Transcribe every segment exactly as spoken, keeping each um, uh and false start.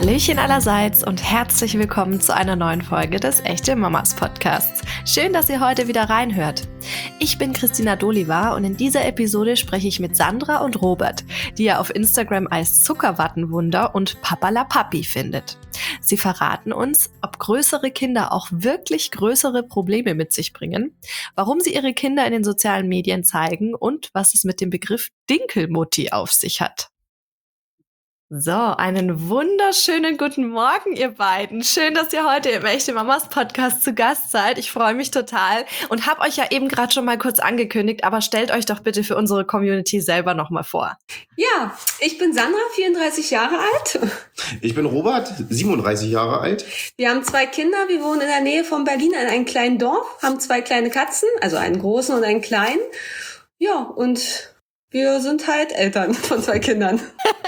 Hallöchen allerseits und herzlich willkommen zu einer neuen Folge des Echte Mamas Podcasts. Schön, dass ihr heute wieder reinhört. Ich bin Christina Doliva und in dieser Episode spreche ich mit Sandra und Robert, die ihr auf Instagram als Zuckerwattenwunder und Papalapappi findet. Sie verraten uns, ob größere Kinder auch wirklich größere Probleme mit sich bringen, warum sie ihre Kinder in den sozialen Medien zeigen und was es mit dem Begriff Dinkelmutti auf sich hat. So, einen wunderschönen guten Morgen, ihr beiden. Schön, dass ihr heute im Echte Mamas Podcast zu Gast seid. Ich freue mich total und habe euch ja eben gerade schon mal kurz angekündigt, aber stellt euch doch bitte für unsere Community selber nochmal vor. Ja, ich bin Sandra, vierunddreißig Jahre alt. Ich bin Robert, siebenunddreißig Jahre alt. Wir haben zwei Kinder, wir wohnen in der Nähe von Berlin in einem kleinen Dorf, haben zwei kleine Katzen, also einen großen und einen kleinen. Ja, und wir sind halt Eltern von zwei Kindern.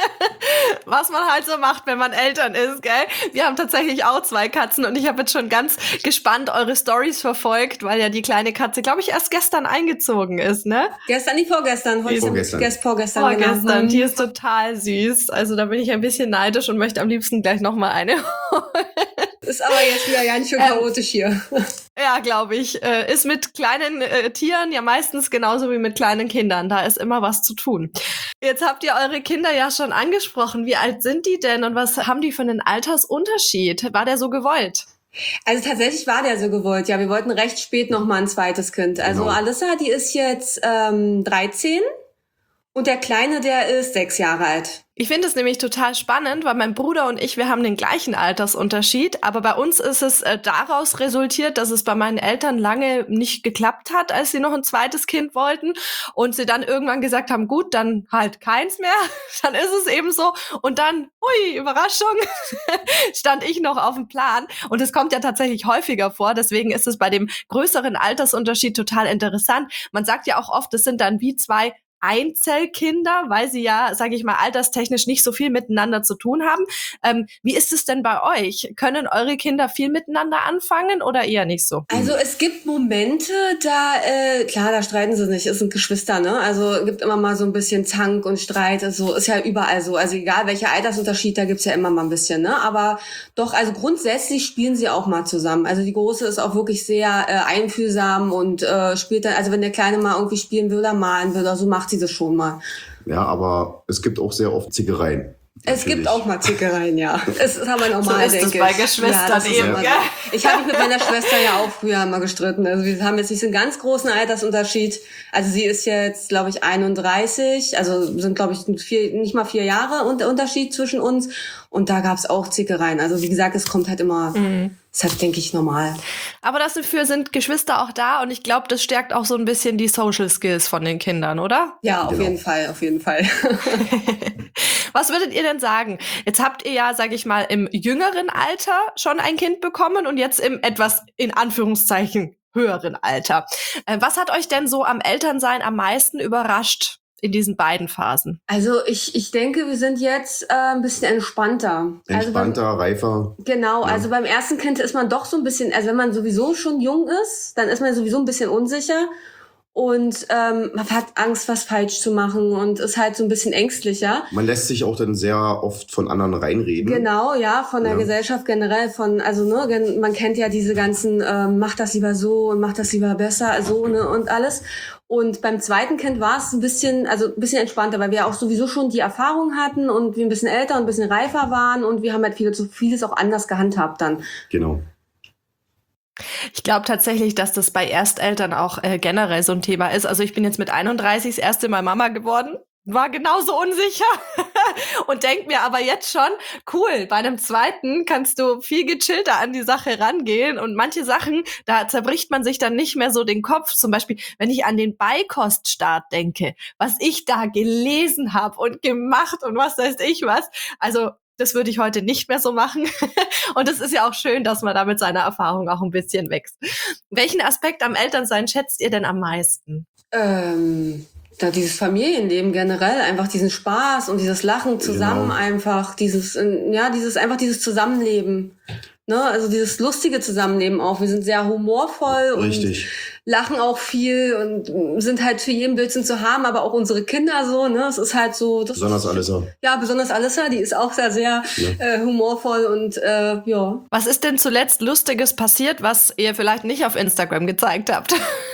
Was man halt so macht, wenn man Eltern ist, gell? Wir haben tatsächlich auch zwei Katzen und ich habe jetzt schon ganz gespannt eure Stories verfolgt, weil ja die kleine Katze, glaube ich, erst gestern eingezogen ist, ne? Gestern, nicht vorgestern. Heute vorgestern. Gest, vorgestern, vorgestern. Genau. Die ist total süß. Also da bin ich ein bisschen neidisch und möchte am liebsten gleich nochmal eine holen. Ist aber jetzt wieder ganz schön chaotisch hier. Ja, glaube ich. Äh, ist mit kleinen äh, Tieren ja meistens genauso wie mit kleinen Kindern. Da ist immer was zu tun. Jetzt habt ihr eure Kinder ja schon angesprochen. Wie alt sind die denn und was haben die für einen Altersunterschied? War der so gewollt? Also tatsächlich war der so gewollt. Ja, wir wollten recht spät noch mal ein zweites Kind. Also Genau. Alyssa, die ist jetzt ähm, dreizehn und der Kleine, der ist sechs Jahre alt. Ich finde es nämlich total spannend, weil mein Bruder und ich, wir haben den gleichen Altersunterschied, aber bei uns ist es äh, daraus resultiert, dass es bei meinen Eltern lange nicht geklappt hat, als sie noch ein zweites Kind wollten und sie dann irgendwann gesagt haben, gut, dann halt keins mehr, dann ist es eben so und dann, hui, Überraschung, stand ich noch auf dem Plan und es kommt ja tatsächlich häufiger vor, deswegen ist es bei dem größeren Altersunterschied total interessant. Man sagt ja auch oft, es sind dann wie zwei Einzelkinder, weil sie ja, sage ich mal, alterstechnisch nicht so viel miteinander zu tun haben. Ähm, wie ist es denn bei euch? Können eure Kinder viel miteinander anfangen oder eher nicht so? Also es gibt Momente, da, äh, klar, da streiten sie nicht, es sind Geschwister, ne? Also es gibt immer mal so ein bisschen Zank und Streit, also ist ja überall so. Also egal welcher Altersunterschied, da gibt's ja immer mal ein bisschen, ne? Aber doch, also grundsätzlich spielen sie auch mal zusammen. Also die Große ist auch wirklich sehr äh, einfühlsam und äh, spielt dann, also wenn der Kleine mal irgendwie spielen will oder malen will oder so, macht sie das schon mal. Ja, aber es gibt auch sehr oft Zickereien. Es gibt auch mal Zickereien, ja. Es ist aber normal, so ist denke es bei ich. Geschwistern ja, eben, immer gell? so. Ich habe mich mit meiner Schwester ja auch früher mal gestritten. Also wir haben jetzt nicht so einen ganz großen Altersunterschied. Also sie ist jetzt, glaube ich, einunddreißig. Also sind, glaube ich, vier, nicht mal vier Jahre Unterschied zwischen uns. Und da gab's auch Zickereien. Also wie gesagt, es kommt halt immer... Mhm. Das ist halt, denke ich, normal. Aber dafür sind Geschwister auch da und ich glaube, das stärkt auch so ein bisschen die Social Skills von den Kindern, oder? Ja, auf Genau. jeden Fall, auf jeden Fall. Was würdet ihr denn sagen? Jetzt habt ihr ja, sag ich mal, im jüngeren Alter schon ein Kind bekommen und jetzt im etwas, in Anführungszeichen, höheren Alter. Äh, was hat euch denn so am Elternsein am meisten überrascht in diesen beiden Phasen? Also ich ich denke, wir sind jetzt äh, ein bisschen entspannter. Entspannter, also beim, reifer. Genau, Ja. also beim ersten Kind ist man doch so ein bisschen, also wenn man sowieso schon jung ist, dann ist man sowieso ein bisschen unsicher und ähm, man hat Angst, was falsch zu machen und ist halt so ein bisschen ängstlicher. Man lässt sich auch dann sehr oft von anderen reinreden. Genau, ja, von der Ja. Gesellschaft generell, von, also ne, gen- man kennt ja diese ganzen, ähm, mach das lieber so und mach das lieber besser, so, ne, und alles. Und beim zweiten Kind war es ein bisschen, also ein bisschen entspannter, weil wir auch sowieso schon die Erfahrung hatten und wir ein bisschen älter und ein bisschen reifer waren und wir haben halt vieles, vieles auch anders gehandhabt dann. Genau. Ich glaube tatsächlich, dass das bei Ersteltern auch äh, generell so ein Thema ist. Also ich bin jetzt mit einunddreißig das erste Mal Mama geworden. War genauso unsicher und denk mir aber jetzt schon, cool, bei einem zweiten kannst du viel gechillter an die Sache rangehen und manche Sachen, da zerbricht man sich dann nicht mehr so den Kopf. Zum Beispiel, wenn ich an den Beikoststart denke, was ich da gelesen habe und gemacht und was weiß ich was. Also das würde ich heute nicht mehr so machen. Und es ist ja auch schön, dass man da mit seiner Erfahrung auch ein bisschen wächst. Welchen Aspekt am Elternsein schätzt ihr denn am meisten? Ähm... Da dieses Familienleben generell, einfach diesen Spaß und dieses Lachen zusammen, Genau. einfach dieses, ja, dieses, einfach dieses Zusammenleben. Ne, also dieses lustige Zusammenleben auch. Wir sind sehr humorvoll Richtig. und lachen auch viel und sind halt für jeden Blödsinn zu haben, aber auch unsere Kinder so, ne? Es ist halt so... Das besonders Alissa. Ja, besonders Alissa, die ist auch sehr, sehr ja. äh, humorvoll und äh, ja. Was ist denn zuletzt Lustiges passiert, was ihr vielleicht nicht auf Instagram gezeigt habt?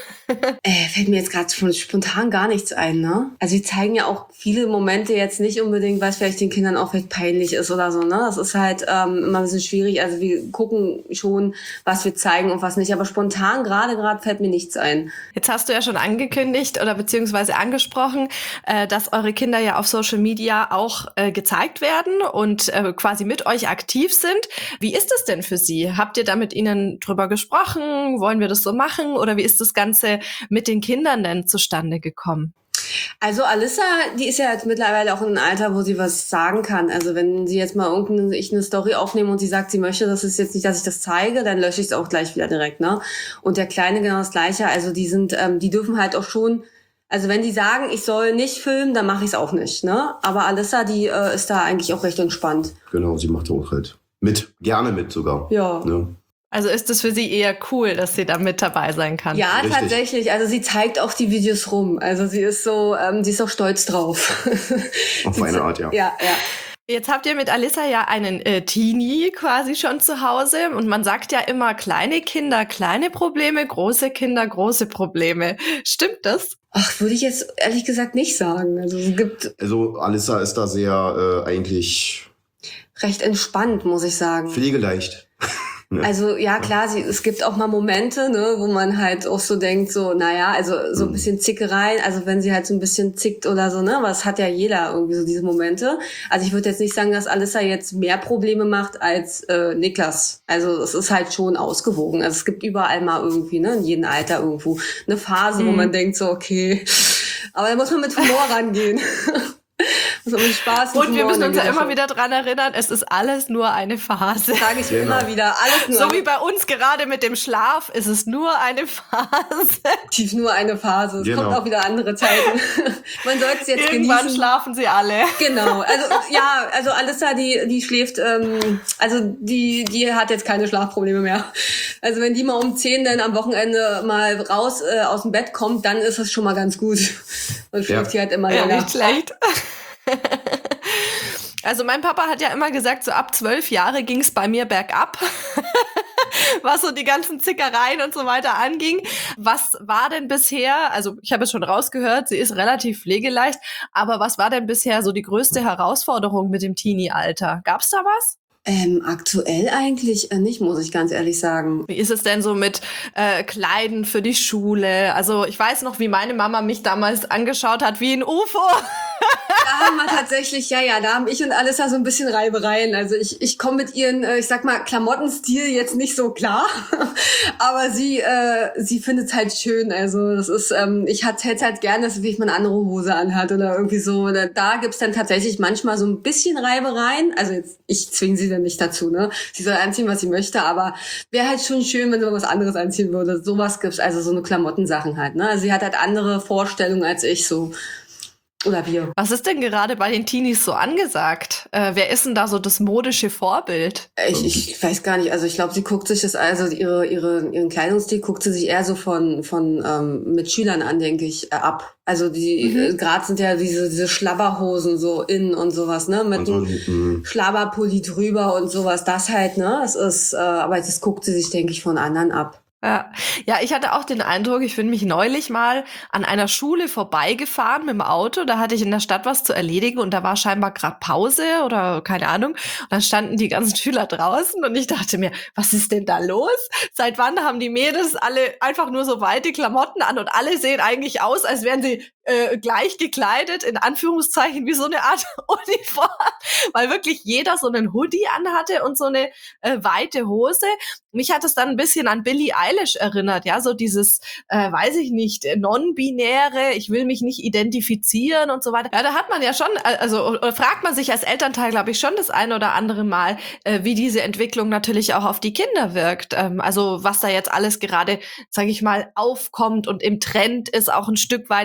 äh, fällt mir jetzt gerade spontan gar nichts ein, ne? Also die zeigen ja auch viele Momente jetzt nicht unbedingt, weil es vielleicht den Kindern auch vielleicht peinlich ist oder so, ne? Das ist halt ähm, immer ein bisschen schwierig. Also wir gucken schon, was wir zeigen und was nicht. Aber spontan gerade gerade fällt mir nichts ein. Jetzt hast du ja schon angekündigt oder beziehungsweise angesprochen, äh, dass eure Kinder ja auf Social Media auch äh, gezeigt werden und äh, quasi mit euch aktiv sind. Wie ist es denn für sie? Habt ihr da mit ihnen drüber gesprochen? Wollen wir das so machen? Oder wie ist das Ganze mit den Kindern denn zustande gekommen? Also Alissa, die ist ja jetzt mittlerweile auch in einem Alter, wo sie was sagen kann. Also wenn sie jetzt mal irgendeine ich eine Story aufnehme und sie sagt, sie möchte, das ist jetzt nicht, dass ich das zeige, dann lösche ich es auch gleich wieder direkt, ne? Und der Kleine genau das Gleiche. Also die sind, ähm, die dürfen halt auch schon, also wenn die sagen, ich soll nicht filmen, dann mache ich es auch nicht, ne? Aber Alissa, die äh, ist da eigentlich auch recht entspannt. Genau, sie macht auch halt mit, gerne mit sogar. Ja. Ne? Also ist es für sie eher cool, dass sie da mit dabei sein kann? Ja, Richtig. Tatsächlich. Also sie zeigt auch die Videos rum. Also sie ist so, ähm, sie ist auch stolz drauf. Auf eine Art, ja. Ja, ja. Jetzt habt ihr mit Alissa ja einen äh, Teenie quasi schon zu Hause und man sagt ja immer, kleine Kinder, kleine Probleme, große Kinder, große Probleme. Stimmt das? Ach, würde ich jetzt ehrlich gesagt nicht sagen. Also es gibt... Also Alissa ist da sehr äh, eigentlich... recht entspannt, muss ich sagen. Pflegeleicht. Also ja, klar, sie, es gibt auch mal Momente, ne, wo man halt auch so denkt, so, naja, also so ein bisschen Zickereien, also wenn sie halt so ein bisschen zickt oder so, ne, aber das hat ja jeder irgendwie so diese Momente. Also ich würde jetzt nicht sagen, dass Alissa jetzt mehr Probleme macht als äh, Niklas. Also es ist halt schon ausgewogen. Also es gibt überall mal irgendwie, ne, in jedem Alter irgendwo eine Phase, mhm. wo man denkt so, okay, aber da muss man mit Humor rangehen. Also mit Spaß und wir müssen uns ja immer wieder dran erinnern, es ist alles nur eine Phase. Sage ich genau. immer wieder, alles nur. So wie bei uns gerade mit dem Schlaf, ist es nur eine Phase. Tief nur eine Phase. Es genau. kommt auch wieder andere Zeiten. Man sollte es jetzt Irgendwann genießen. schlafen sie alle. Genau. Also ja, also Alissa, die die schläft, ähm, also die die hat jetzt keine Schlafprobleme mehr. Also wenn die mal um zehn dann am Wochenende mal raus äh, aus dem Bett kommt, dann ist es schon mal ganz gut. Und schläft sie ja. halt immer ja, länger. Nicht schlecht. Also mein Papa hat ja immer gesagt, so ab zwölf Jahre ging es bei mir bergab, was so die ganzen Zickereien und so weiter anging. Was war denn bisher, also ich habe es schon rausgehört, sie ist relativ pflegeleicht, aber was war denn bisher so die größte Herausforderung mit dem Teenie-Alter? Gab's da was? Ähm, aktuell eigentlich äh, nicht, muss ich ganz ehrlich sagen. Wie ist es denn so mit äh, Kleiden für die Schule? Also ich weiß noch, wie meine Mama mich damals angeschaut hat wie ein U F O. Da haben wir tatsächlich, ja, ja, da haben ich und Alissa so ein bisschen Reibereien. Also ich, ich komme mit ihren, äh, ich sag mal, Klamottenstil jetzt nicht so klar, aber sie, äh, sie findet es halt schön. Also das ist, ähm, ich hätte es halt gerne, dass sie eine andere Hose anhat oder irgendwie so. Da, da gibt's dann tatsächlich manchmal so ein bisschen Reibereien. Also jetzt, ich zwinge sie dann nicht dazu, ne? Sie soll anziehen, was sie möchte, aber wäre halt schon schön, wenn sie mal was anderes anziehen würde. Sowas gibt's, also so eine Klamottensachen halt, ne? Also sie hat halt andere Vorstellungen als ich so. Oder wir. Was ist denn gerade bei den Teenies so angesagt? Äh, wer ist denn da so das modische Vorbild? Ich, ich weiß gar nicht. Also ich glaube, sie guckt sich das, also ihre, ihre, ihren Kleidungsstil guckt sie sich eher so von von ähm, Mitschülern an, denke ich, äh, ab. Also die mhm. äh, gerade sind ja diese diese Schlabberhosen so in und sowas, ne, mit so, einem Schlabberpulli drüber und sowas. Das halt, ne. Das ist, äh, aber das guckt sie sich, denke ich, von anderen ab. Ja. ja, ich hatte auch den Eindruck, ich bin mich neulich mal an einer Schule vorbeigefahren mit dem Auto. Da hatte ich in der Stadt was zu erledigen und da war scheinbar gerade Pause oder keine Ahnung. Und dann standen die ganzen Schüler draußen und ich dachte mir, was ist denn da los? Seit wann haben die Mädels alle einfach nur so weite Klamotten an und alle sehen eigentlich aus, als wären sie äh, gleich gekleidet, in Anführungszeichen, wie so eine Art Uniform, weil wirklich jeder so einen Hoodie anhatte und so eine äh, weite Hose. Mich hat es dann ein bisschen an Billie Eilish erinnert, ja, so dieses, äh, weiß ich nicht, non-binäre, ich will mich nicht identifizieren und so weiter. Ja, da hat man ja schon, also oder fragt man sich als Elternteil, glaube ich, schon das ein oder andere Mal, äh, wie diese Entwicklung natürlich auch auf die Kinder wirkt. Ähm, also was da jetzt alles gerade, sage ich mal, aufkommt und im Trend ist, auch ein Stück weit bei den jungen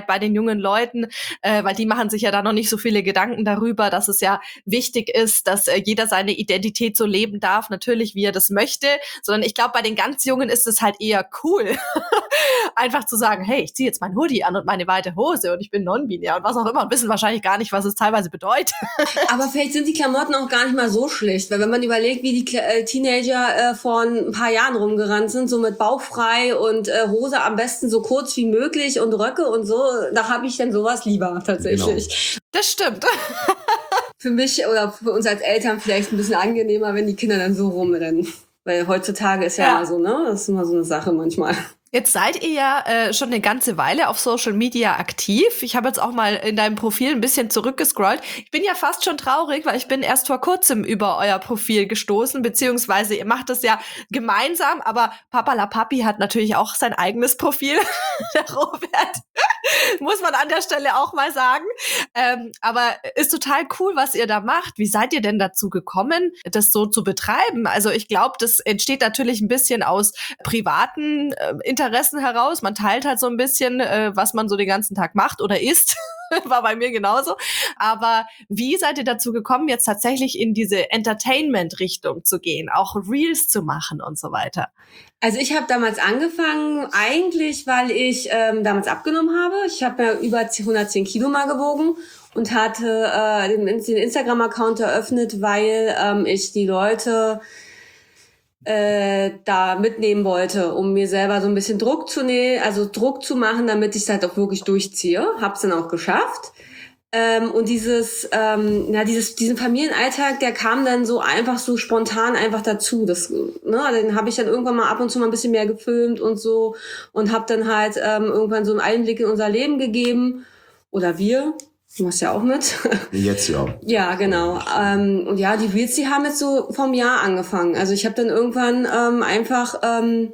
jungen Leuten, äh, weil die machen sich ja da noch nicht so viele Gedanken darüber, dass es ja wichtig ist, dass äh, jeder seine Identität so leben darf, natürlich wie er das möchte, sondern ich glaube, bei den ganz Jungen ist es halt eher cool, einfach zu sagen, hey, ich ziehe jetzt mein Hoodie an und meine weite Hose und ich bin non-binär und was auch immer und wissen wahrscheinlich gar nicht, was es teilweise bedeutet. Aber vielleicht sind die Klamotten auch gar nicht mal so schlecht, weil wenn man überlegt, wie die Kle- äh, Teenager äh, vor ein paar Jahren rumgerannt sind, so mit bauchfrei und äh, Hose am besten so kurz wie möglich und Röcke und so, da habe ich dann sowas lieber tatsächlich. Genau. Das stimmt. Für mich oder für uns als Eltern vielleicht ein bisschen angenehmer, wenn die Kinder dann so rumrennen. Weil heutzutage ist ja, ja immer so, ne? Das ist immer so eine Sache manchmal. Jetzt seid ihr ja äh, schon eine ganze Weile auf Social Media aktiv. Ich habe jetzt auch mal in deinem Profil ein bisschen zurückgescrollt. Ich bin ja fast schon traurig, weil ich bin erst vor kurzem über euer Profil gestoßen, beziehungsweise ihr macht das ja gemeinsam, aber Papa La Papi hat natürlich auch sein eigenes Profil, der Robert. Muss man an der Stelle auch mal sagen. Ähm, aber ist total cool, was ihr da macht. Wie seid ihr denn dazu gekommen, das so zu betreiben? Also ich glaube, das entsteht natürlich ein bisschen aus privaten äh, Interessen heraus. Man teilt halt so ein bisschen, äh, was man so den ganzen Tag macht oder isst. War bei mir genauso. Aber wie seid ihr dazu gekommen, jetzt tatsächlich in diese Entertainment-Richtung zu gehen, auch Reels zu machen und so weiter? Also ich habe damals angefangen, eigentlich, weil ich ähm, damals abgenommen habe. Ich habe ja über hundertzehn Kilo mal gewogen und hatte äh, den, den Instagram-Account eröffnet, weil ähm, ich die Leute äh, da mitnehmen wollte, um mir selber so ein bisschen Druck zu nehmen, also Druck zu machen, damit ich es halt auch wirklich durchziehe. Hab's dann auch geschafft. Ähm, und dieses, ähm, na, dieses, diesen Familienalltag, der kam dann so einfach so spontan einfach dazu. Das, ne, den habe ich dann irgendwann mal ab und zu mal ein bisschen mehr gefilmt und so und habe dann halt ähm, irgendwann so einen Einblick in unser Leben gegeben. Oder wir. Du machst ja auch mit. Jetzt ja. Ja, genau. Ähm, und ja, die Reels, die haben jetzt so vom Jahr angefangen. Also ich habe dann irgendwann ähm, einfach ähm,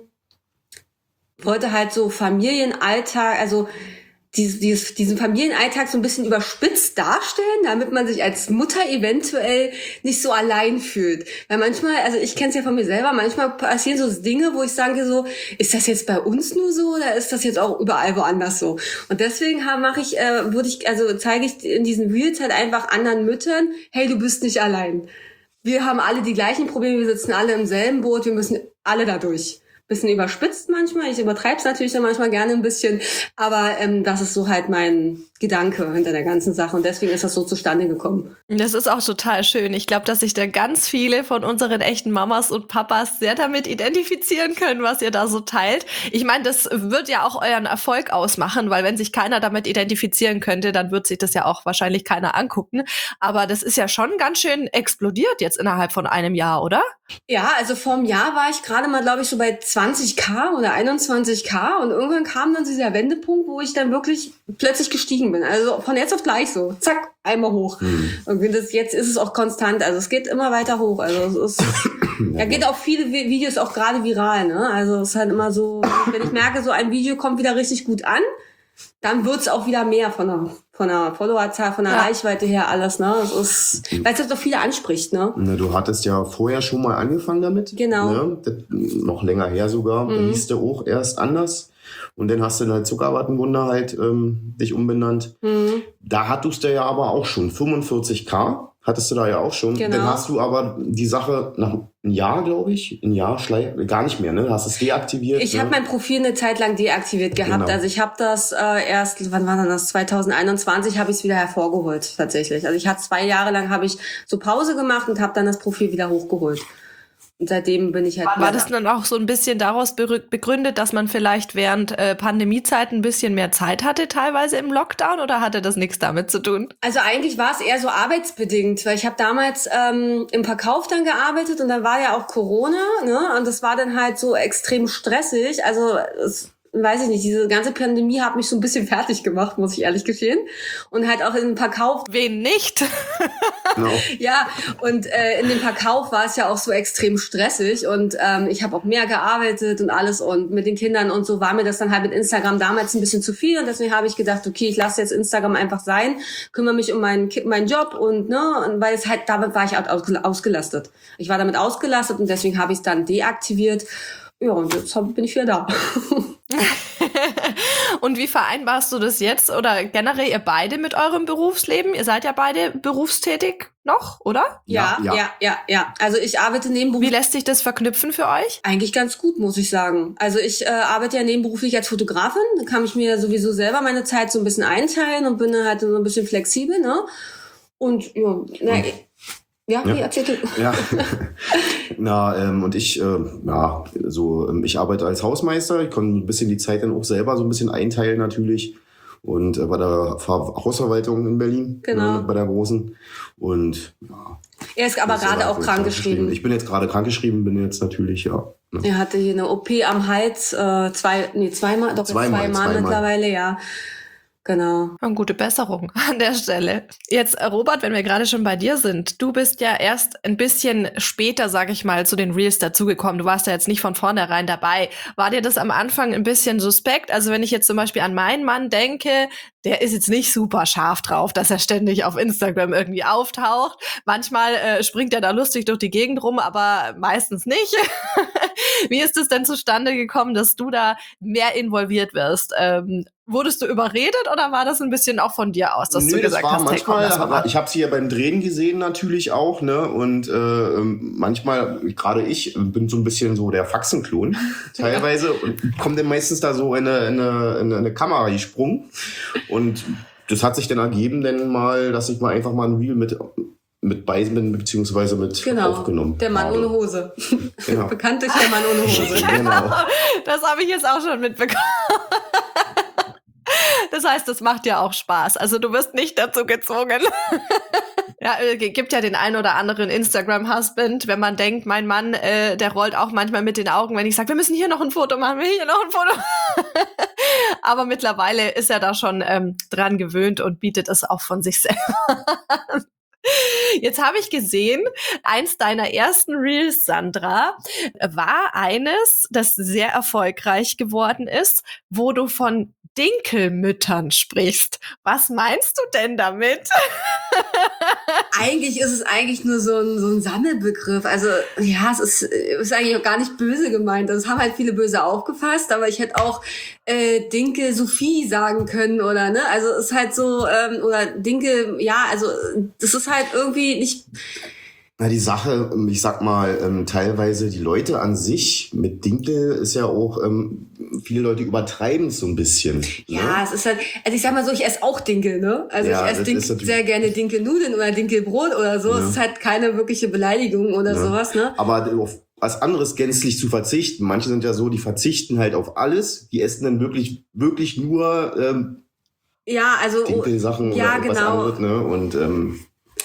wollte halt so Familienalltag, also Dieses, dieses, diesen Familienalltag so ein bisschen überspitzt darstellen, damit man sich als Mutter eventuell nicht so allein fühlt. Weil manchmal, also ich kenne es ja von mir selber, manchmal passieren so Dinge, wo ich sage so, ist das jetzt bei uns nur so oder ist das jetzt auch überall woanders so? Und deswegen mache ich, äh, würde ich, also zeige ich in diesen Reels halt einfach anderen Müttern, hey, du bist nicht allein. Wir haben alle die gleichen Probleme, wir sitzen alle im selben Boot, wir müssen alle da durch. Bisschen überspitzt manchmal, ich übertreibe es natürlich dann manchmal gerne ein bisschen, aber ähm, das ist so halt mein Gedanke hinter der ganzen Sache und deswegen ist das so zustande gekommen. Das ist auch total schön. Ich glaube, dass sich da ganz viele von unseren echten Mamas und Papas sehr damit identifizieren können, was ihr da so teilt. Ich meine, das wird ja auch euren Erfolg ausmachen, weil wenn sich keiner damit identifizieren könnte, dann wird sich das ja auch wahrscheinlich keiner angucken. Aber das ist ja schon ganz schön explodiert jetzt innerhalb von einem Jahr, oder? Ja, also vor einem Jahr war ich gerade mal, glaube ich, so bei zwanzig K oder einundzwanzig K und irgendwann kam dann dieser Wendepunkt, wo ich dann wirklich plötzlich gestiegen bin. Also von jetzt auf gleich so, zack, einmal hoch. Mhm. Und das, jetzt ist es auch konstant, also es geht immer weiter hoch. Also es ist, ja, geht auch viele Videos auch gerade viral, ne? Also es ist halt immer so, wenn ich merke, so ein Video kommt wieder richtig gut an, dann wird's auch wieder mehr von der, von der Followerzahl, von der ja. Reichweite her alles, ne? Das ist, weil es halt doch viele anspricht, ne? Ne, du hattest ja vorher schon mal angefangen damit. Genau. Ne? Das, noch länger her sogar. Mhm. Da hieß der auch erst anders. Und dann hast du halt Zuckerwattenwunder halt ähm, dich umbenannt. Mhm. Da hattest du ja aber auch schon fünfundvierzig K. Hattest du da ja auch schon. Genau. Dann hast du aber die Sache nach einem Jahr, glaube ich, ein Jahr schleich, gar nicht mehr, ne? Hast es deaktiviert. Ich ne? habe mein Profil eine Zeit lang deaktiviert gehabt. Genau. Also ich habe das äh, erst, wann war denn das? zwanzig einundzwanzig habe ich es wieder hervorgeholt tatsächlich. Also ich hatte zwei Jahre lang habe ich so Pause gemacht und habe dann das Profil wieder hochgeholt. Und seitdem bin ich halt... War, war das dann auch so ein bisschen daraus begründet, dass man vielleicht während äh, Pandemiezeiten ein bisschen mehr Zeit hatte, teilweise im Lockdown, oder hatte das nichts damit zu tun? Also eigentlich war es eher so arbeitsbedingt, weil ich habe damals ähm, im Verkauf dann gearbeitet und dann war ja auch Corona, ne? Und das war dann halt so extrem stressig. Also es weiß ich nicht, diese ganze Pandemie hat mich so ein bisschen fertig gemacht, muss ich ehrlich gestehen. Und halt auch in dem Verkauf... Wen nicht? No. Ja, und äh, in dem Verkauf war es ja auch so extrem stressig und ähm, ich habe auch mehr gearbeitet und alles und mit den Kindern und so war mir das dann halt mit Instagram damals ein bisschen zu viel und deswegen habe ich gedacht, okay, ich lasse jetzt Instagram einfach sein, kümmere mich um meinen meinen Job und ne, und weil es halt, damit war ich halt ausgelastet. Ich war damit ausgelastet und deswegen habe ich es dann deaktiviert. Ja, und jetzt bin ich wieder da. Und wie vereinbarst du das jetzt oder generell ihr beide mit eurem Berufsleben? Ihr seid ja beide berufstätig noch, oder? Ja, ja, ja, ja. ja. Also ich arbeite nebenberuflich. Wie lässt sich das verknüpfen für euch? Eigentlich ganz gut, muss ich sagen. Also ich äh, arbeite ja nebenberuflich als Fotografin. Da kann ich mir sowieso selber meine Zeit so ein bisschen einteilen und bin dann halt so ein bisschen flexibel, ne? Und ja, na, ja, Ja. wie erzählt du? Ja, na, ähm, und ich, äh, ja, so, ähm, ich arbeite als Hausmeister. Ich kann ein bisschen die Zeit dann auch selber so ein bisschen einteilen natürlich. Und äh, bei der Ver- Hausverwaltung in Berlin, Genau. äh, bei der großen. Und ja. Er ist aber das ist gerade ja auch wohl krankgeschrieben. Ich bin jetzt gerade krankgeschrieben, bin jetzt natürlich, ja. Ne? Er hatte hier eine O P am Hals, äh, zwei, nee, zweimal, doch Zweimal, zweimal, zweimal mittlerweile, ja. Genau. Eine gute Besserung an der Stelle. Jetzt, Robert, wenn wir gerade schon bei dir sind, du bist ja erst ein bisschen später, sag ich mal, zu den Reels dazugekommen. Du warst ja jetzt nicht von vornherein dabei. War dir das am Anfang ein bisschen suspekt? Also wenn ich jetzt zum Beispiel an meinen Mann denke, der ist jetzt nicht super scharf drauf, dass er ständig auf Instagram irgendwie auftaucht. Manchmal äh, springt er da lustig durch die Gegend rum, aber meistens nicht. Wie ist es denn zustande gekommen, dass du da mehr involviert wirst? Ähm, wurdest du überredet oder war das ein bisschen auch von dir aus, dass Nö, du gesagt das war hast, hey, komm, manchmal, lass mal machen? ich habe sie ja beim Drehen gesehen natürlich auch, ne? Und äh, manchmal, gerade ich, bin so ein bisschen so der Faxenklon teilweise und komme dann meistens da so in eine, in eine, in eine Kamera gesprungen. Und das hat sich dann ergeben, dann mal, dass ich mal einfach mal ein Reel mit mit bei bin, beziehungsweise mit Genau. aufgenommen Der Mann habe. ohne Hose. Genau. Bekannt durch der Mann ohne Hose. Genau. Das habe ich jetzt auch schon mitbekommen. Das heißt, das macht dir auch Spaß. Also du wirst nicht dazu gezwungen. Ja, äh, gibt ja den einen oder anderen Instagram-Husband, wenn man denkt, mein Mann, äh, der rollt auch manchmal mit den Augen, wenn ich sage, wir müssen hier noch ein Foto machen, wir hier noch ein Foto. Aber mittlerweile ist er da schon ähm, dran gewöhnt und bietet es auch von sich selber an. Jetzt habe ich gesehen, eins deiner ersten Reels, Sandra, war eines, das sehr erfolgreich geworden ist, wo du von Dinkelmüttern sprichst. Was meinst du denn damit? Eigentlich ist es eigentlich nur so ein, so ein Sammelbegriff. Also ja, es ist, ist eigentlich auch gar nicht böse gemeint. Das haben halt viele böse aufgefasst, aber ich hätte auch äh, Dinkel Sophie sagen können oder ne. Also es ist halt so ähm, oder Dinkel, ja, also das ist halt irgendwie nicht. Na, die Sache, ich sag mal, ähm, teilweise die Leute an sich mit Dinkel ist ja auch, ähm, viele Leute übertreiben es so ein bisschen. Ja, Ne? es ist halt, also ich sag mal so, ich esse auch Dinkel, ne? Also Ja, ich esse das Dinkel, ist natürlich- sehr gerne Dinkelnudeln oder Dinkelbrot oder so. Ja. Es ist halt keine wirkliche Beleidigung oder Ja. sowas, ne? Aber auf was anderes gänzlich zu verzichten. Manche sind ja so, die verzichten halt auf alles. Die essen dann wirklich, wirklich nur ähm, Ja, also Dinkelsachen ja, oder was genau. anderes. Ne? Und ähm,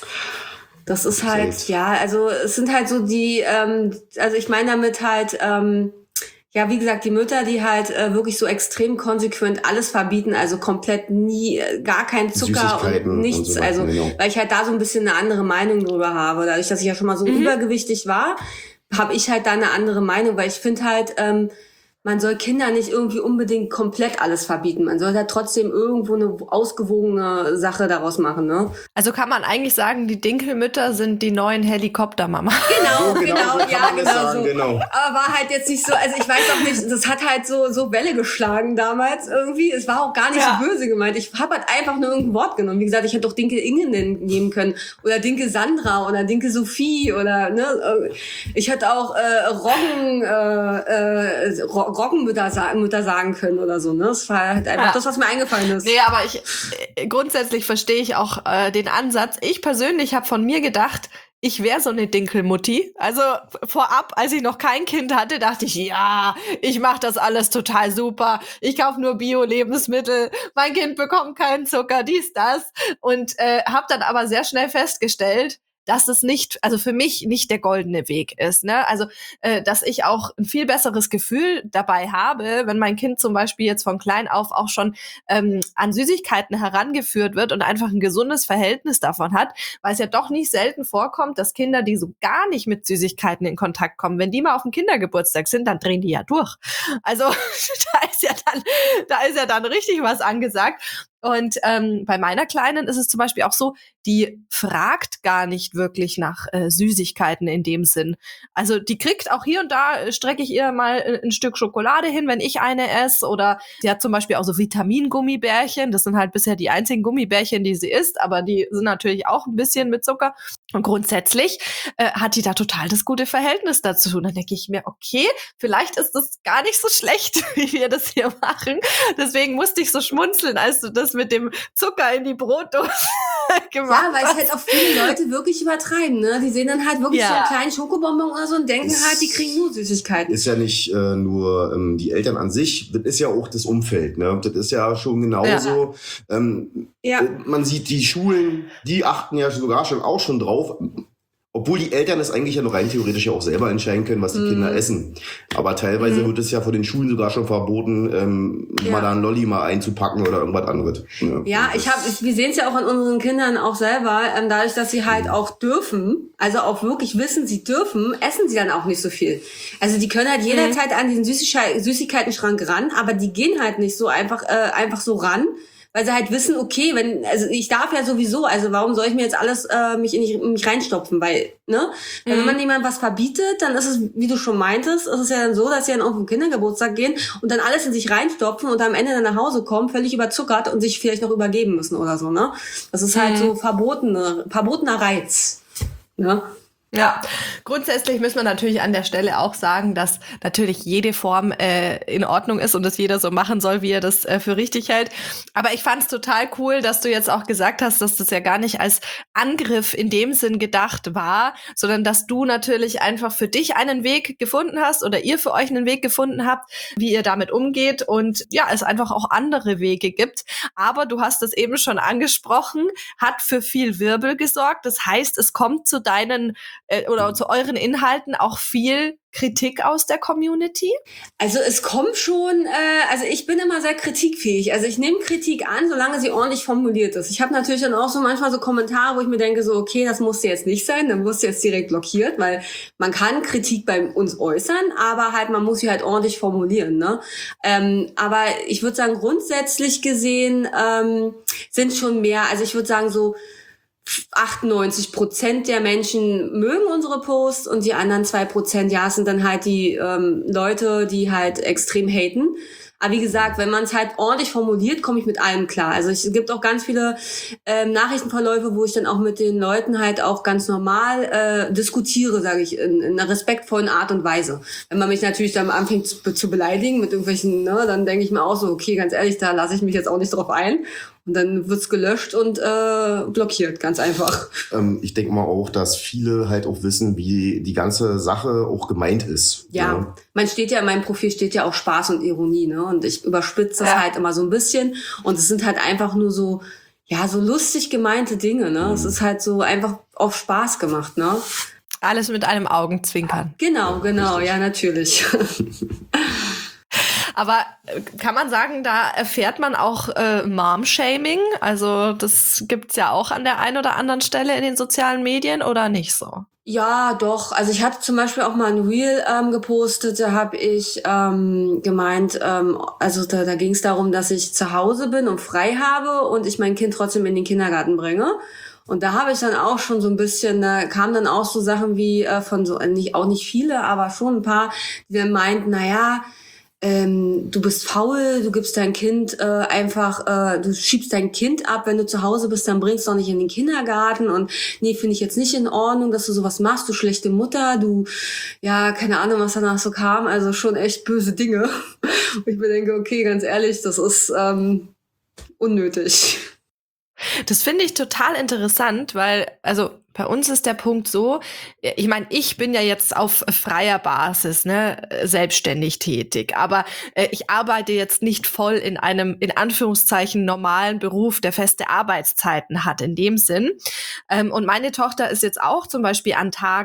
Das ist Das halt, heißt- ja, also es sind halt so die, ähm, also ich meine damit halt, ähm, ja, wie gesagt, die Mütter, die halt äh, wirklich so extrem konsequent alles verbieten, also komplett nie, äh, gar kein Zucker Süßigkeiten und und nichts, so weiter, also genau. weil ich halt da so ein bisschen eine andere Meinung drüber habe. Dadurch, dass ich ja schon mal so Mhm. übergewichtig war, habe ich halt da eine andere Meinung, weil ich finde halt, ähm, man soll Kindern nicht irgendwie unbedingt komplett alles verbieten. Man soll da trotzdem irgendwo eine ausgewogene Sache daraus machen, ne? Also kann man eigentlich sagen, die Dinkelmütter sind die neuen Helikoptermama. Genau, so genau, so kann ja, man das genau sagen, so. genau. Aber war halt jetzt nicht so, also ich weiß auch nicht, das hat halt so so Welle geschlagen damals irgendwie. Es war auch gar nicht Ja. so böse gemeint. Ich habe halt einfach nur irgendein Wort genommen. Wie gesagt, ich hätte doch Dinkel Inge nennen- nehmen können oder Dinkel Sandra oder Dinkel Sophie oder ne. Ich hätte auch äh, Roggen äh, äh, Ro- Roggenmütter sa- Mütter sagen können oder so. Ne, das war halt einfach Ja. das, was mir eingefallen ist. Nee, aber ich äh, grundsätzlich verstehe ich auch äh, den Ansatz. Ich persönlich habe von mir gedacht, ich wäre so eine Dinkelmutti. Also vorab, als ich noch kein Kind hatte, dachte ich, ja, ich mache das alles total super. Ich kaufe nur Bio-Lebensmittel. Mein Kind bekommt keinen Zucker, dies, das. Und äh, habe dann aber sehr schnell festgestellt, dass es nicht, also für mich nicht der goldene Weg ist. Ne? Also, äh, dass ich auch ein viel besseres Gefühl dabei habe, wenn mein Kind zum Beispiel jetzt von klein auf auch schon ähm, an Süßigkeiten herangeführt wird und einfach ein gesundes Verhältnis davon hat, weil es ja doch nicht selten vorkommt, dass Kinder, die so gar nicht mit Süßigkeiten in Kontakt kommen, wenn die mal auf dem Kindergeburtstag sind, dann drehen die ja durch. Also da ist ja dann, da ist ja dann richtig was angesagt. Und ähm, bei meiner Kleinen ist es zum Beispiel auch so, die fragt gar nicht wirklich nach äh, Süßigkeiten in dem Sinn. Also die kriegt auch hier und da, äh, strecke ich ihr mal äh, ein Stück Schokolade hin, wenn ich eine esse. Oder sie hat zum Beispiel auch so Vitamingummibärchen. Das sind halt bisher die einzigen Gummibärchen, die sie isst, aber die sind natürlich auch ein bisschen mit Zucker. Und grundsätzlich äh, hat die da total das gute Verhältnis dazu. Und dann denke ich mir, okay, vielleicht ist das gar nicht so schlecht, wie wir das hier machen. Deswegen musste ich so schmunzeln, als du das mit dem Zucker in die Brotdose gemacht hast. Ja, weil es halt auch viele Leute wirklich übertreiben, ne? Die sehen dann halt wirklich Ja. so einen kleinen Schokobonbon oder so und denken Ist- halt, die kriegen nur Süßigkeiten. Ist ja nicht äh, nur ähm, die Eltern an sich, das ist ja auch das Umfeld. Ne? Das ist ja schon genauso. Ähm, Ja. äh, Man sieht die Schulen, die achten ja sogar schon auch schon drauf. Obwohl die Eltern es eigentlich ja noch rein theoretisch ja auch selber entscheiden können, was die Mhm. Kinder essen. Aber teilweise Mhm. wird es ja von den Schulen sogar schon verboten, ähm, Ja. mal da einen Lolli mal einzupacken oder irgendwas anderes. Ne? Ja, ich habe, wir sehen es ja auch an unseren Kindern auch selber, ähm, dadurch, dass sie halt auch dürfen, also auch wirklich wissen, sie dürfen, essen sie dann auch nicht so viel. Also die können halt jederzeit an diesen Süßigkeit, Süßigkeitenschrank ran, aber die gehen halt nicht so einfach, äh, einfach so ran, weil sie halt wissen, okay, wenn, also ich darf ja sowieso, also warum soll ich mir jetzt alles äh, mich in, in mich reinstopfen, weil, ne? Weil wenn man jemandem was verbietet, dann ist es, wie du schon meintest, ist es ja dann so, dass sie dann auf den Kindergeburtstag gehen und dann alles in sich reinstopfen und am Ende dann nach Hause kommen, völlig überzuckert und sich vielleicht noch übergeben müssen oder so, ne? Das ist halt so verbotene, verbotener Reiz, ne? Ja, grundsätzlich müssen wir natürlich an der Stelle auch sagen, dass natürlich jede Form äh, in Ordnung ist und das jeder so machen soll, wie er das äh, für richtig hält. Aber ich fand es total cool, dass du jetzt auch gesagt hast, dass das ja gar nicht als Angriff in dem Sinn gedacht war, sondern dass du natürlich einfach für dich einen Weg gefunden hast oder ihr für euch einen Weg gefunden habt, wie ihr damit umgeht und ja, es einfach auch andere Wege gibt. Aber du hast es eben schon angesprochen, hat für viel Wirbel gesorgt. Das heißt, es kommt zu deinen oder zu euren Inhalten auch viel Kritik aus der Community? Also es kommt schon, äh, also ich bin immer sehr kritikfähig. Also ich nehme Kritik an, solange sie ordentlich formuliert ist. Ich habe natürlich dann auch so manchmal so Kommentare, wo ich mir denke, so okay, das musste jetzt nicht sein, dann wirst du jetzt direkt blockiert, weil man kann Kritik bei uns äußern, aber halt man muss sie halt ordentlich formulieren. Ne? Ähm, aber ich würde sagen, grundsätzlich gesehen ähm, sind schon mehr, also ich würde sagen so achtundneunzig Prozent der Menschen mögen unsere Posts und die anderen zwei Prozent, ja, sind dann halt die ähm, Leute, die halt extrem haten. Aber wie gesagt, wenn man es halt ordentlich formuliert, komme ich mit allem klar. Also es gibt auch ganz viele ähm, Nachrichtenverläufe, wo ich dann auch mit den Leuten halt auch ganz normal äh, diskutiere, sage ich, in, in einer respektvollen Art und Weise. Wenn man mich natürlich dann anfängt zu, zu beleidigen mit irgendwelchen, ne, dann denke ich mir auch so, okay, ganz ehrlich, da lasse ich mich jetzt auch nicht drauf ein. Und dann wird's gelöscht und äh, blockiert, ganz einfach. Ähm, ich denke mal auch, dass viele halt auch wissen, wie die ganze Sache auch gemeint ist. Ja, Ja. man steht ja, in meinem Profil steht ja auch Spaß und Ironie, ne? Und ich überspitze das Ja. halt immer so ein bisschen. Und es sind halt einfach nur so, ja, so lustig gemeinte Dinge, ne? Es ist halt so einfach auf Spaß gemacht, ne? Alles mit einem Augenzwinkern. Genau, genau, richtig. ja, natürlich. Aber äh, kann man sagen, da erfährt man auch äh, Mom-Shaming? Also das gibt's ja auch an der einen oder anderen Stelle in den sozialen Medien oder nicht so? Ja, doch. Also ich hatte zum Beispiel auch mal ein Reel ähm, gepostet, da habe ich ähm, gemeint, ähm, also da, da ging es darum, dass ich zu Hause bin und frei habe und ich mein Kind trotzdem in den Kindergarten bringe. Und da habe ich dann auch schon so ein bisschen, da kamen dann auch so Sachen wie äh, von so, nicht auch nicht viele, aber schon ein paar, die dann meinten, naja, ähm, du bist faul, du gibst dein Kind äh, einfach, äh, du schiebst dein Kind ab, wenn du zu Hause bist, dann bringst du doch nicht in den Kindergarten und nee, finde ich jetzt nicht in Ordnung, dass du sowas machst, du schlechte Mutter, du, ja, keine Ahnung, was danach so kam, also schon echt böse Dinge. Und ich mir denke, okay, ganz ehrlich, das ist ähm, unnötig. Das finde ich total interessant, weil, also bei uns ist der Punkt so, ich meine, ich bin ja jetzt auf freier Basis, ne, selbstständig tätig, aber äh, ich arbeite jetzt nicht voll in einem, in Anführungszeichen, normalen Beruf, der feste Arbeitszeiten hat, in dem Sinn. Ähm, und meine Tochter ist jetzt auch zum Beispiel an Tagen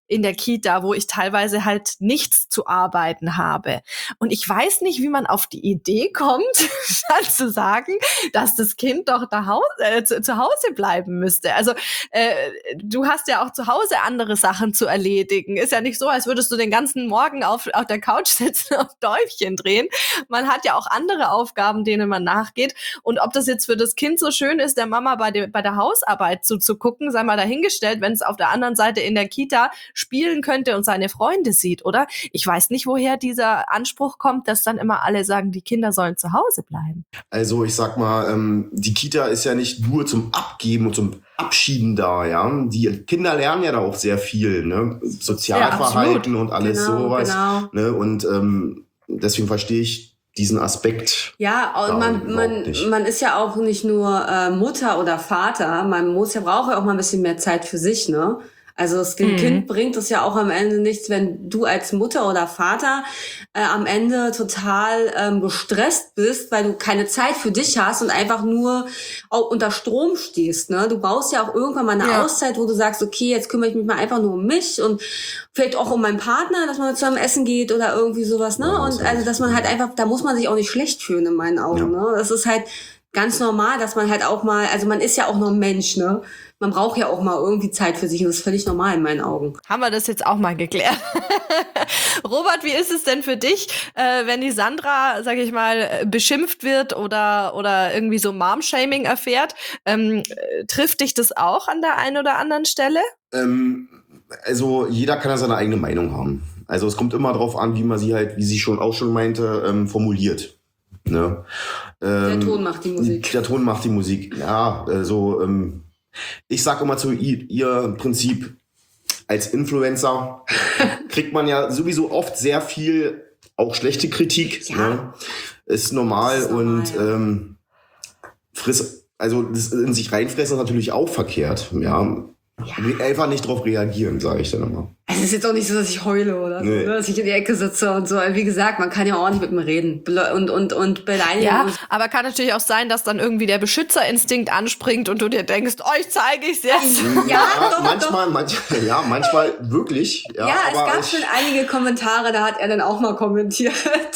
in der Kita, wo ich teilweise halt nichts zu arbeiten habe. Und ich weiß nicht, wie man auf die Idee kommt, dann zu sagen, dass das Kind doch da Haus, äh, zu, zu Hause bleiben müsste. Also äh, du hast ja auch zu Hause andere Sachen zu erledigen. Ist ja nicht so, als würdest du den ganzen Morgen auf, auf der Couch sitzen und Däumchen drehen. Man hat ja auch andere Aufgaben, denen man nachgeht. Und ob das jetzt für das Kind so schön ist, der Mama bei, de, bei der Hausarbeit zuzugucken, sei mal dahingestellt, wenn es auf der anderen Seite in der Kita spielen könnte und seine Freunde sieht, oder? Ich weiß nicht, woher dieser Anspruch kommt, dass dann immer alle sagen, die Kinder sollen zu Hause bleiben. Also ich sag mal, ähm, die Kita ist ja nicht nur zum Abgeben und zum Abschieden da, ja. Die Kinder lernen ja da auch sehr viel, ne? Sozialverhalten ja, und alles genau, sowas. Genau. Ne? Und ähm, deswegen verstehe ich diesen Aspekt. Ja, und man, man, man ist ja auch nicht nur äh, Mutter oder Vater, man muss ja, braucht ja auch mal ein bisschen mehr Zeit für sich, ne? Also das mhm. Kind bringt es ja auch am Ende nichts, wenn du als Mutter oder Vater äh, am Ende total ähm, gestresst bist, weil du keine Zeit für dich hast und einfach nur auch unter Strom stehst. Ne? Du brauchst ja auch irgendwann mal eine ja. Auszeit, wo du sagst, okay, jetzt kümmere ich mich mal einfach nur um mich und vielleicht auch um meinen Partner, dass man zusammen essen geht oder irgendwie sowas. Ne? Ja, und also, dass man halt einfach, da muss man sich auch nicht schlecht fühlen in meinen Augen. Ja. Ne? Das ist halt ganz normal, dass man halt auch mal, also man ist ja auch noch ein Mensch, ne? Man braucht ja auch mal irgendwie Zeit für sich und das ist völlig normal in meinen Augen. Haben wir das jetzt auch mal geklärt. Robert, wie ist es denn für dich, äh, wenn die Sandra, sag ich mal, beschimpft wird oder oder irgendwie so Mom-Shaming erfährt? Ähm, trifft dich das auch an der einen oder anderen Stelle? Ähm, also jeder kann ja seine eigene Meinung haben. Also es kommt immer drauf an, wie man sie halt, wie sie schon auch schon meinte, ähm, formuliert. Ne? Ähm, der Ton macht die Musik. Der Ton macht die Musik, ja. Also ähm, ich sag immer zu ihr, ihr im Prinzip, als Influencer kriegt man ja sowieso oft sehr viel, auch schlechte Kritik. Ja. Ne? Ist normal, ist normal und ja. ähm, friss, also das in sich reinfressen ist natürlich auch verkehrt. Ja. Ja. Einfach nicht drauf reagieren, sage ich dann immer. Es ist jetzt auch nicht so, dass ich heule oder so, nee. dass ich in die Ecke sitze und so. Wie gesagt, man kann ja auch nicht mit mir reden und und und beleidigen. Ja, aber kann natürlich auch sein, dass dann irgendwie der Beschützerinstinkt anspringt und du dir denkst, euch zeige ich's jetzt. Ja, ja doch, manchmal, doch. manchmal, ja, manchmal wirklich. Ja, ja es aber gab ich, schon einige Kommentare, da hat er dann auch mal kommentiert.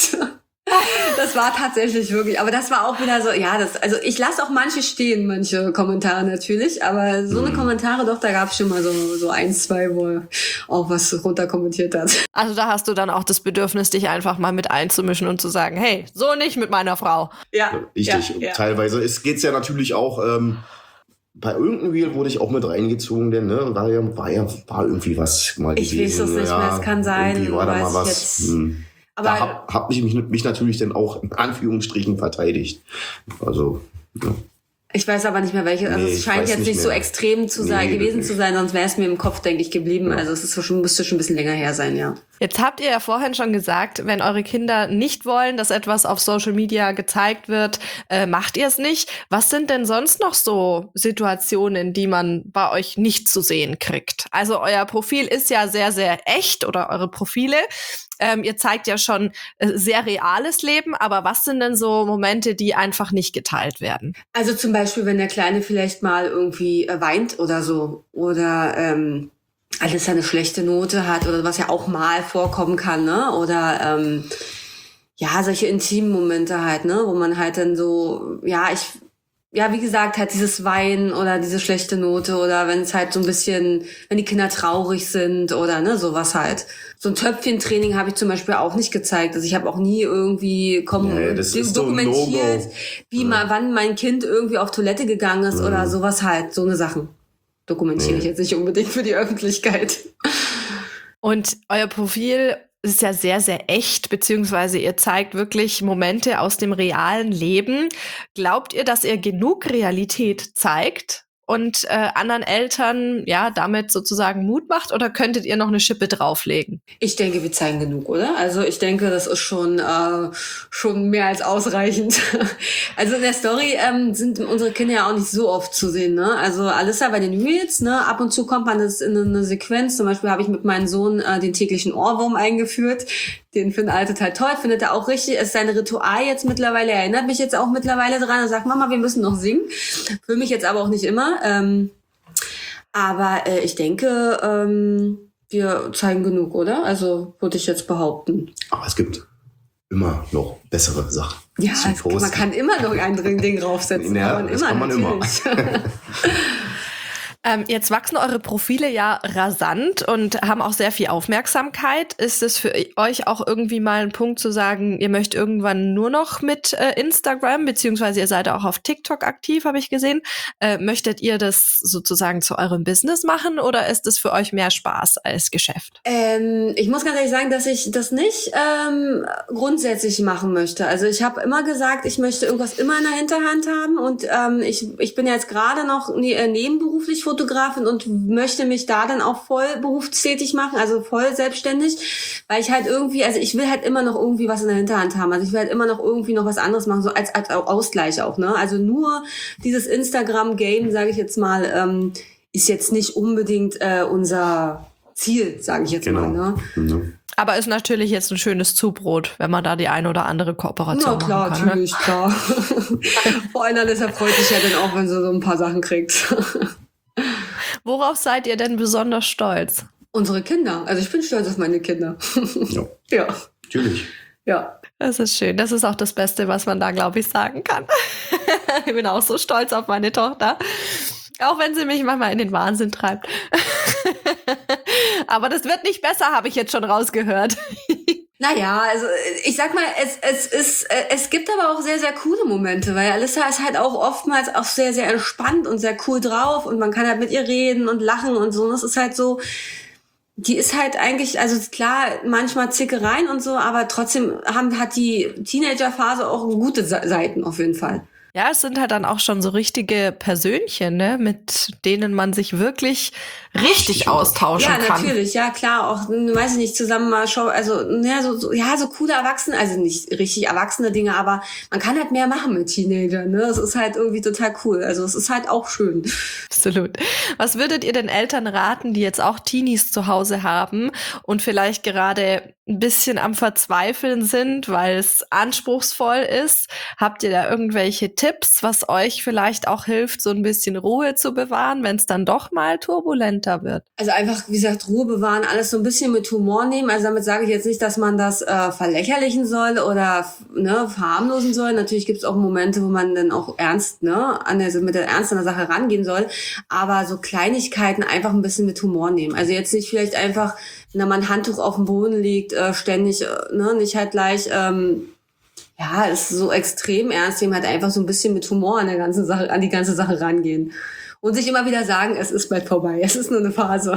Das war tatsächlich wirklich, aber das war auch wieder so, ja, das, also ich lasse auch manche stehen, manche Kommentare natürlich, aber so eine Kommentare doch, da gab es schon mal so, so eins, zwei, wo er auch was runter kommentiert hat. Also da hast du dann auch das Bedürfnis, dich einfach mal mit einzumischen und zu sagen, hey, so nicht mit meiner Frau. Ja, richtig. Ja, ja. Teilweise es geht's ja natürlich auch, ähm, bei irgendeinem Reel wurde ich auch mit reingezogen, denn ne, war ja, war ja war irgendwie was mal ich gewesen. Ich weiß es nicht ja, mehr, es kann sein. Irgendwie war da mal was. Hm. Aber da habe hab ich mich, mich natürlich dann auch in Anführungsstrichen verteidigt. Also, ja. Ich weiß aber nicht mehr welche. Also nee, es scheint jetzt nicht mehr so extrem zu sein, nee, gewesen zu sein, sonst wäre es mir im Kopf, denke ich, geblieben. Ja. Also es ist schon, müsste schon ein bisschen länger her sein, ja. Jetzt habt ihr ja vorhin schon gesagt, wenn eure Kinder nicht wollen, dass etwas auf Social Media gezeigt wird, äh, macht ihr es nicht. Was sind denn sonst noch so Situationen, die man bei euch nicht zu sehen kriegt? Also euer Profil ist ja sehr, sehr echt oder eure Profile. Ähm, ihr zeigt ja schon äh, sehr reales Leben, aber was sind denn so Momente, die einfach nicht geteilt werden? Also zum Beispiel, wenn der Kleine vielleicht mal irgendwie äh, weint oder so oder ähm, alles eine schlechte Note hat oder was ja auch mal vorkommen kann, ne? Oder ähm, ja, solche intimen Momente halt, ne? Wo man halt dann so, ja, ich ja, wie gesagt, halt dieses Weinen oder diese schlechte Note oder wenn es halt so ein bisschen, wenn die Kinder traurig sind oder ne, sowas halt. So ein Töpfchentraining habe ich zum Beispiel auch nicht gezeigt. Also ich habe auch nie irgendwie komm, nee, das ist dokumentiert, so ein wie ja. mal, wann mein Kind irgendwie auf Toilette gegangen ist mhm. oder sowas halt. So eine Sachen dokumentiere nee. ich jetzt nicht unbedingt für die Öffentlichkeit. Und euer Profil ist ja sehr, sehr echt, beziehungsweise ihr zeigt wirklich Momente aus dem realen Leben. Glaubt ihr, dass ihr genug Realität zeigt und äh, anderen Eltern ja damit sozusagen Mut macht, oder könntet ihr noch eine Schippe drauflegen? Ich denke, wir zeigen genug, oder? Also ich denke, das ist schon äh, schon mehr als ausreichend. Also in der Story ähm, sind unsere Kinder ja auch nicht so oft zu sehen, ne? Also Alissa bei den Reels, ne? Ab und zu kommt man das in eine Sequenz. Zum Beispiel habe ich mit meinem Sohn äh, den täglichen Ohrwurm eingeführt. Den findet Alte total toll, findet er auch richtig. Es ist sein Ritual jetzt mittlerweile. Er erinnert mich jetzt auch mittlerweile dran und sagt, Mama, wir müssen noch singen. Für mich jetzt aber auch nicht immer. Ähm, aber äh, ich denke, ähm, wir zeigen genug, oder? Also würde ich jetzt behaupten. Aber es gibt immer noch bessere Sachen. Ja, es, man kann immer noch ein Ding draufsetzen. Ja, kann man das immer, kann man natürlich. immer. Ähm, jetzt wachsen eure Profile ja rasant und haben auch sehr viel Aufmerksamkeit. Ist es für euch auch irgendwie mal ein Punkt zu sagen, ihr möchtet irgendwann nur noch mit äh, Instagram, beziehungsweise ihr seid auch auf TikTok aktiv, habe ich gesehen. Äh, möchtet ihr das sozusagen zu eurem Business machen oder ist es für euch mehr Spaß als Geschäft? Ähm, ich muss ganz ehrlich sagen, dass ich das nicht ähm, grundsätzlich machen möchte. Also ich habe immer gesagt, ich möchte irgendwas immer in der Hinterhand haben und ähm, ich, ich bin ja jetzt gerade noch ne, nebenberuflich Fotografin und möchte mich da dann auch voll berufstätig machen, also voll selbstständig, weil ich halt irgendwie, also ich will halt immer noch irgendwie was in der Hinterhand haben, also ich will halt immer noch irgendwie noch was anderes machen, so als, als Ausgleich auch, ne, also nur dieses Instagram-Game, sage ich jetzt mal, ähm, ist jetzt nicht unbedingt äh, unser Ziel, sage ich jetzt Genau. mal, ne. Mhm. Aber ist natürlich jetzt ein schönes Zubrot, wenn man da die ein oder andere Kooperation Na klar, machen kann. natürlich, ne? Klar. Vor allem deshalb freut sich ja dann auch, wenn sie so ein paar Sachen kriegt. Worauf seid ihr denn besonders stolz? Unsere Kinder. Also ich bin stolz auf meine Kinder. Ja, Ja, natürlich. ja. Das ist schön. Das ist auch das Beste, was man da, glaube ich, sagen kann. Ich bin auch so stolz auf meine Tochter. Auch wenn sie mich manchmal in den Wahnsinn treibt. Aber das wird nicht besser, habe ich jetzt schon rausgehört. Naja, also ich sag mal, es, es ist, es gibt aber auch sehr, sehr coole Momente, weil Alissa ist halt auch oftmals auch sehr, sehr entspannt und sehr cool drauf und man kann halt mit ihr reden und lachen und so. Und das ist halt so, die ist halt eigentlich, also klar, manchmal Zickereien und so, aber trotzdem haben, hat die Teenagerphase auch gute Seiten auf jeden Fall. Ja, es sind halt dann auch schon so richtige Persönchen, ne, mit denen man sich wirklich richtig austauschen ja, kann. Ja, natürlich, ja klar, auch, weiß ich nicht, zusammen mal Show, also ja, so, so, ja, so coole Erwachsene, also nicht richtig erwachsene Dinge, aber man kann halt mehr machen mit Teenagern, ne, das ist halt irgendwie total cool, also es ist halt auch schön. Absolut. Was würdet ihr den Eltern raten, die jetzt auch Teenies zu Hause haben und vielleicht gerade ein bisschen am Verzweifeln sind, weil es anspruchsvoll ist? Habt ihr da irgendwelche Tipps, was euch vielleicht auch hilft, so ein bisschen Ruhe zu bewahren, wenn es dann doch mal turbulenter wird? Also einfach, wie gesagt, Ruhe bewahren, alles so ein bisschen mit Humor nehmen. Also damit sage ich jetzt nicht, dass man das äh, verlächerlichen soll oder ne, verharmlosen soll. Natürlich gibt es auch Momente, wo man dann auch ernst, ne, an der, mit der Ernst an der Sache rangehen soll. Aber so Kleinigkeiten einfach ein bisschen mit Humor nehmen. Also jetzt nicht vielleicht einfach, wenn da mal ein Handtuch auf dem Boden liegt, äh, ständig, äh, ne, nicht halt gleich, ähm, ja, ist so extrem ernst, dem halt einfach so ein bisschen mit Humor an der ganzen Sache, an die ganze Sache rangehen. Und sich immer wieder sagen, es ist bald vorbei, es ist nur eine Phase.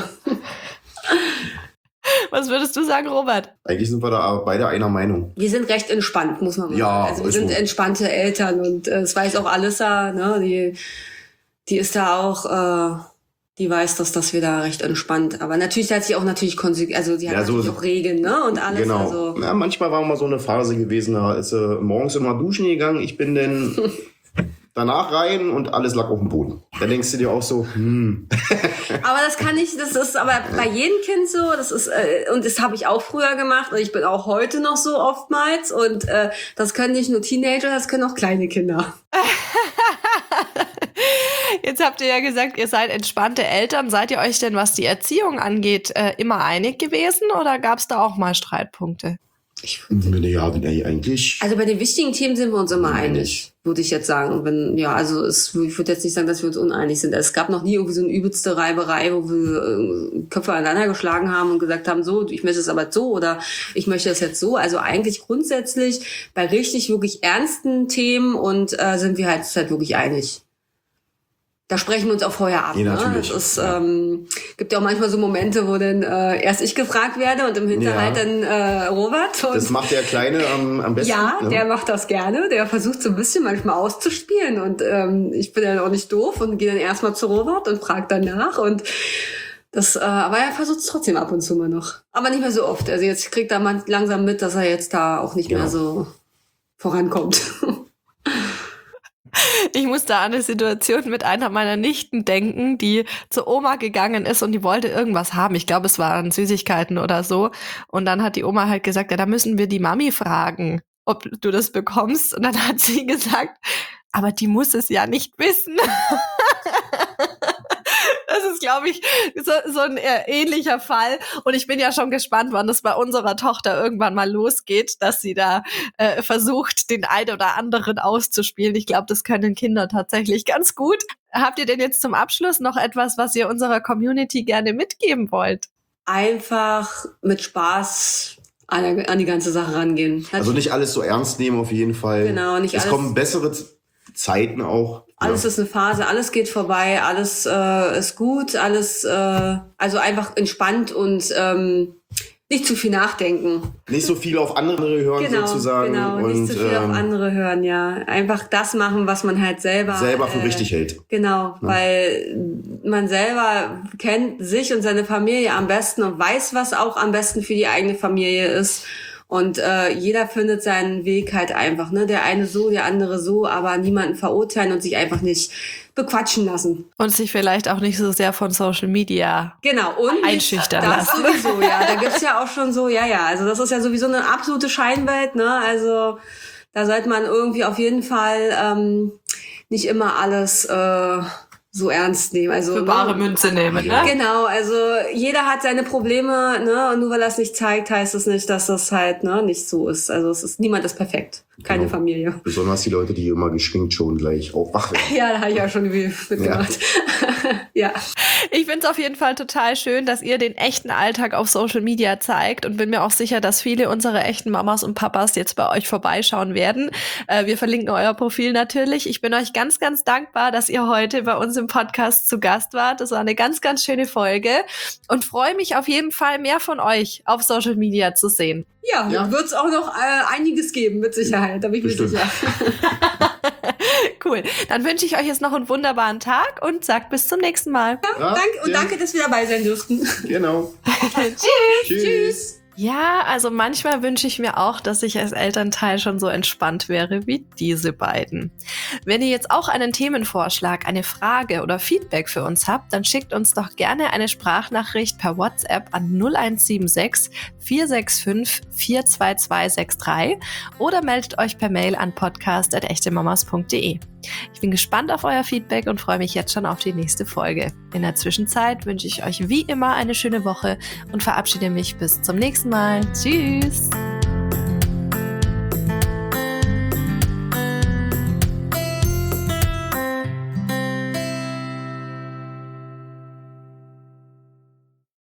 Was würdest du sagen, Robert? Eigentlich sind wir da beide einer Meinung. Wir sind recht entspannt, muss man mal Ja, sagen. Also wir sind so. entspannte Eltern und äh, das weiß auch Alissa, ne, die, die ist da auch, äh, die weiß, dass das wir da recht entspannt. Aber natürlich hat sie auch natürlich konsequent, also die hat Ja, so natürlich auch Regeln, ne, und alles. Genau. Also. Ja, manchmal war mal so eine Phase gewesen, da ist sie morgens immer duschen gegangen. Ich bin dann danach rein und alles lag auf dem Boden. Da denkst du dir auch so, hm. Aber das kann ich, das ist aber bei jedem Kind so, das ist, äh, und das habe ich auch früher gemacht und ich bin auch heute noch so oftmals und äh, das können nicht nur Teenager, das können auch kleine Kinder. Jetzt habt ihr ja gesagt, ihr seid entspannte Eltern. Seid ihr euch denn, was die Erziehung angeht, äh, immer einig gewesen oder gab es da auch mal Streitpunkte? Ich Nee, ja, nee, eigentlich. Also bei den wichtigen Themen sind wir uns immer Nee, einig, nicht. würde ich jetzt sagen. Wenn, ja, also es, ich würde jetzt nicht sagen, dass wir uns uneinig sind. Es gab noch nie irgendwie so eine übelste Reiberei, wo wir äh, Köpfe aneinander geschlagen haben und gesagt haben, so, ich möchte es aber so oder ich möchte es jetzt so. Also eigentlich grundsätzlich bei richtig wirklich ernsten Themen und äh, sind wir halt, halt wirklich einig. Da sprechen wir uns auch vorher ab. Ja, ne? natürlich. Es ist, Ja. ähm, gibt ja auch manchmal so Momente, wo dann äh, erst ich gefragt werde und im Hinterhalt Ja. dann äh, Robert. Und Das macht der Kleine am, am besten. ja, ne? der macht das gerne. Der versucht so ein bisschen manchmal auszuspielen. Und ähm, ich bin dann auch nicht doof und gehe dann erstmal zu Robert und frage dann nach. Und das, äh, aber er versucht es trotzdem ab und zu mal noch. Aber nicht mehr so oft. Also jetzt kriegt er man langsam mit, dass er jetzt da auch nicht Genau. mehr so vorankommt. Ich muss da an eine Situation mit einer meiner Nichten denken, die zur Oma gegangen ist und die wollte irgendwas haben. Ich glaube, es waren Süßigkeiten oder so. Und dann hat die Oma halt gesagt, ja, da müssen wir die Mami fragen, ob du das bekommst. Und dann hat sie gesagt, aber die muss es ja nicht wissen. Das ist, glaube glaube ich, so, so ein äh, ähnlicher Fall. Und ich bin ja schon gespannt, wann das bei unserer Tochter irgendwann mal losgeht, dass sie da äh, versucht, den einen oder anderen auszuspielen. Ich glaube, das können Kinder tatsächlich ganz gut. Habt ihr denn jetzt zum Abschluss noch etwas, was ihr unserer Community gerne mitgeben wollt? Einfach mit Spaß an, an die ganze Sache rangehen. Also nicht alles so ernst nehmen auf jeden Fall. Genau, nicht es alles. Es kommen bessere Zeiten auch. Alles ja. ist eine Phase, alles geht vorbei, alles äh, ist gut, alles, äh, also einfach entspannt und ähm, nicht zu viel nachdenken. Nicht so viel auf andere hören genau, sozusagen. Genau, und, nicht zu viel ähm, auf andere hören, ja. Einfach das machen, was man halt selber... Selber für äh, richtig hält. Genau, ja. Weil man selber kennt sich und seine Familie am besten und weiß, was auch am besten für die eigene Familie ist. Und äh, jeder findet seinen Weg halt einfach, ne? Der eine so, der andere so, aber niemanden verurteilen und sich einfach nicht bequatschen lassen. Und sich vielleicht auch nicht so sehr von Social Media genau, und einschüchtern das lassen. Sowieso, ja. Da gibt's ja auch schon so, ja, ja. Also das ist ja sowieso eine absolute Scheinwelt, ne? Also da sollte man irgendwie auf jeden Fall ähm, nicht immer alles äh, so ernst nehmen. Also für bare ne? Münze nehmen, ne? Genau, also jeder hat seine Probleme, ne? Und nur weil er es nicht zeigt, heißt es nicht, dass das halt ne nicht so ist. Also es ist niemand ist perfekt, keine genau. Familie. Besonders die Leute, die immer geschminkt schon gleich aufwach werden. Ja, da habe ich auch schon viel mitgemacht. Ja. ja. Ich finde es auf jeden Fall total schön, dass ihr den echten Alltag auf Social Media zeigt und bin mir auch sicher, dass viele unserer echten Mamas und Papas jetzt bei euch vorbeischauen werden. Äh, wir verlinken euer Profil natürlich. Ich bin euch ganz, ganz dankbar, dass ihr heute bei uns im Podcast zu Gast wart. Das war eine ganz, ganz schöne Folge und freue mich auf jeden Fall, mehr von euch auf Social Media zu sehen. Ja, ja. Wird es auch noch äh, einiges geben, mit Sicherheit, da bin ich mir sicher. Cool. Dann wünsche ich euch jetzt noch einen wunderbaren Tag und sagt bis zum nächsten Mal. Ja, ja, danke, und ja. danke, dass wir dabei sein durften. Genau. Tschüss. Tschüss. Ja, also manchmal wünsche ich mir auch, dass ich als Elternteil schon so entspannt wäre wie diese beiden. Wenn ihr jetzt auch einen Themenvorschlag, eine Frage oder Feedback für uns habt, dann schickt uns doch gerne eine Sprachnachricht per WhatsApp an null eins sieben sechs, vier sechs fünf, vier zwei zwei sechs drei oder meldet euch per Mail an podcast at echtemamas punkt de. Ich bin gespannt auf euer Feedback und freue mich jetzt schon auf die nächste Folge. In der Zwischenzeit wünsche ich euch wie immer eine schöne Woche und verabschiede mich bis zum nächsten Mal. Tschüss!